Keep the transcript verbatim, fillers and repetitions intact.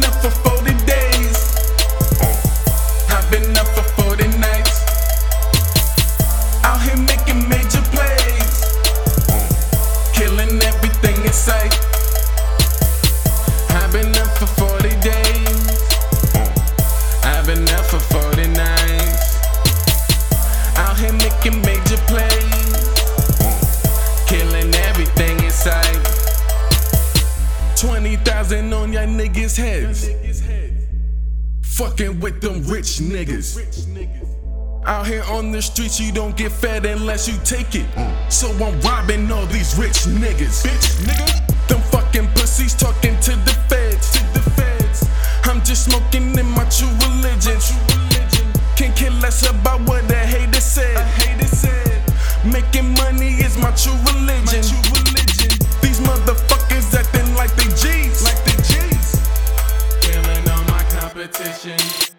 been up for forty days. I've been up for forty nights. Out here making major plays, killing everything in sight. I've been up for forty days. I've been up for forty nights. Out here making major plays, killing everything in sight. Twenty thousand on y'all niggas' heads, fucking with them rich niggas. Out here on the streets, you don't get fed unless you take it. So I'm robbing all these rich niggas. Bitch, nigga. Them fucking pussies talking to the feds. To the feds. I'm just smoking in my true religion. Can't care less about what a hater said. A hater said. Making money is my true religion. My true religion. These motherfuckers acting like they G's. Like they G's. Killing all my competition.